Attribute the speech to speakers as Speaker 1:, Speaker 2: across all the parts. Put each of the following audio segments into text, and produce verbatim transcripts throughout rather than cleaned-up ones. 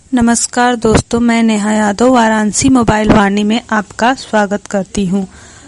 Speaker 1: नमस्कार दोस्तों, मैं नेहा यादव वाराणसी मोबाइल वाणी में आपका स्वागत करती हूं।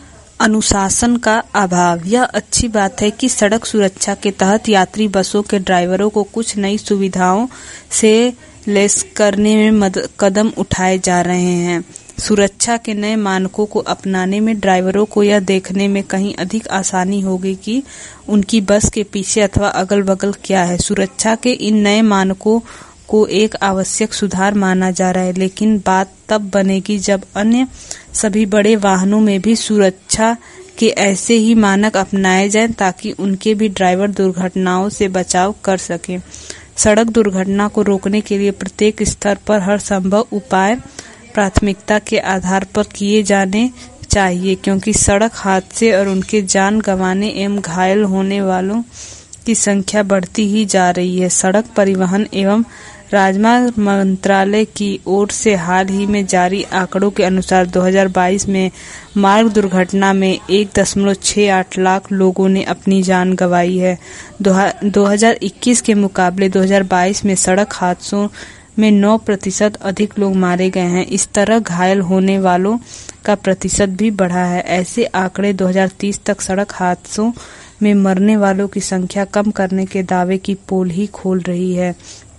Speaker 1: अनुशासन का अभाव। यह अच्छी बात है कि सड़क सुरक्षा के तहत यात्री बसों के ड्राइवरों को कुछ नई सुविधाओं से लैस करने में मदद कदम उठाए जा रहे हैं। सुरक्षा के नए मानकों को अपनाने में ड्राइवरों को यह देखने में कहीं अधिक आसानी होगी कि उनकी बस के पीछे अथवा अगल बगल क्या है। सुरक्षा के इन नए मानकों को एक आवश्यक सुधार माना जा रहा है, लेकिन बात तब बनेगी जब अन्य सभी बड़े वाहनों में भी सुरक्षा के ऐसे ही मानक अपनाए जाएं ताकि उनके भी ड्राइवर दुर्घटनाओं से बचाव कर सकें। सड़क दुर्घटना को रोकने के लिए प्रत्येक स्तर पर हर संभव उपाय प्राथमिकता के आधार पर किए जाने चाहिए, क्योंकि सड़क हादसे और उनके जान गंवाने एवं घायल होने वालों की संख्या बढ़ती ही जा रही है। सड़क परिवहन एवं राजमार्ग मंत्रालय की ओर से हाल ही में जारी आंकड़ों के अनुसार दो हज़ार बाईस में मार्ग दुर्घटना में एक दशमलव छह आठ लाख लोगों ने अपनी जान गंवाई है। दो हज़ार इक्कीस के मुकाबले दो हज़ार बाईस में सड़क हादसों में नौ प्रतिशत अधिक लोग मारे गए हैं। इस तरह घायल होने वालों का प्रतिशत भी बढ़ा है। ऐसे आंकड़े दो हज़ार तीस तक सड़क हादसों में मरने वालों की संख्या कम करने के दावे की पोल ही खोल रही है।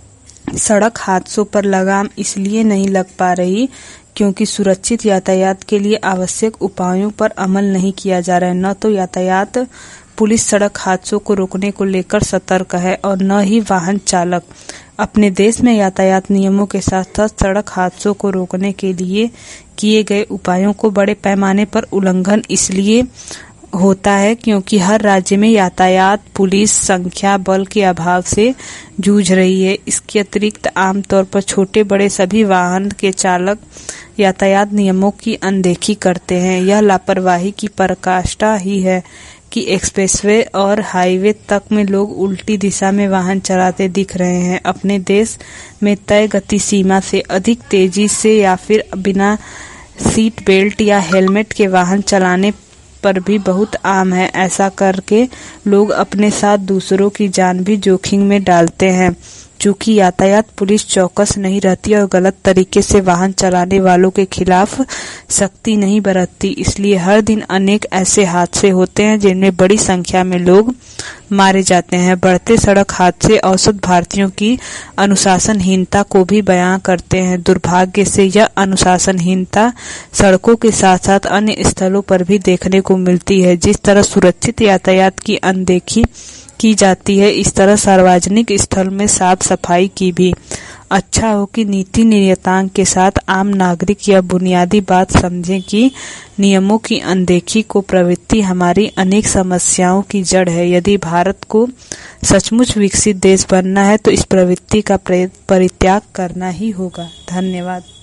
Speaker 1: सड़क हादसों पर लगाम इसलिए नहीं लग पा रही क्योंकि सुरक्षित यातायात के लिए आवश्यक उपायों पर अमल नहीं किया जा रहा है। न तो यातायात पुलिस सड़क हादसों को रोकने को लेकर सतर्क है और न ही वाहन चालक। अपने देश में यातायात नियमों के साथ साथ सड़क हादसों को रोकने के लिए किए गए उपायों को बड़े पैमाने पर उल्लंघन इसलिए होता है क्योंकि हर राज्य में यातायात पुलिस संख्या बल के अभाव से जूझ रही है। इसके अतिरिक्त आमतौर पर छोटे बड़े सभी वाहन के चालक यातायात नियमों की अनदेखी करते हैं। यह लापरवाही की पराकाष्ठा ही है कि एक्सप्रेसवे और हाईवे तक में लोग उल्टी दिशा में वाहन चलाते दिख रहे हैं। अपने देश में तय गति सीमा से अधिक तेजी से या फिर बिना सीट बेल्ट या हेलमेट के वाहन चलाने पर भी बहुत आम है। ऐसा करके लोग अपने साथ दूसरों की जान भी जोखिम में डालते हैं। चूंकि यातायात पुलिस चौकस नहीं रहती और गलत तरीके से वाहन चलाने वालों के खिलाफ सख्ती नहीं बरतती, इसलिए हर दिन अनेक ऐसे हादसे होते हैं जिनमें बड़ी संख्या में लोग मारे जाते हैं। बढ़ते सड़क हादसे औसत भारतीयों की अनुशासनहीनता को भी बयां करते हैं। दुर्भाग्य से यह अनुशासनहीनता सड़कों के साथ साथ अन्य स्थलों पर भी देखने को मिलती है। जिस तरह सुरक्षित यातायात की अनदेखी की जाती है, इस तरह सार्वजनिक स्थल में साफ सफाई की भी। अच्छा हो कि नीति निर्धारक के साथ आम नागरिक यह बुनियादी बात समझें कि नियमों की अनदेखी को प्रवृत्ति हमारी अनेक समस्याओं की जड़ है। यदि भारत को सचमुच विकसित देश बनना है तो इस प्रवृत्ति का परित्याग करना ही होगा। धन्यवाद।